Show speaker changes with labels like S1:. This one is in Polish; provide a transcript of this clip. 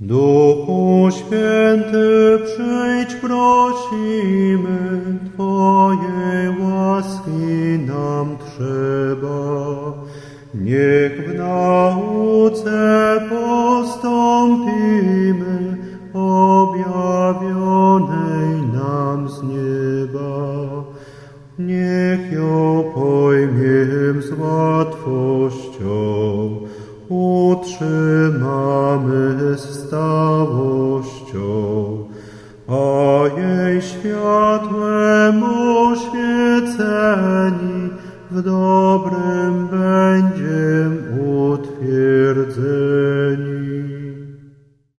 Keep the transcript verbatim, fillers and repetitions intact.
S1: Duchu Święty, przyjdź, prosimy, Twojej łaski nam trzeba. Niech w nauce postąpimy, objawionej nam z nieba. Niech ją pojmiem z łatwością, utrzymamy stałością, a jej światłem oświeceni w dobrym będzie